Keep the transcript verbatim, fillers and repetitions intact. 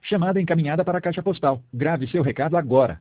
Chamada encaminhada para a caixa postal. Grave seu recado agora.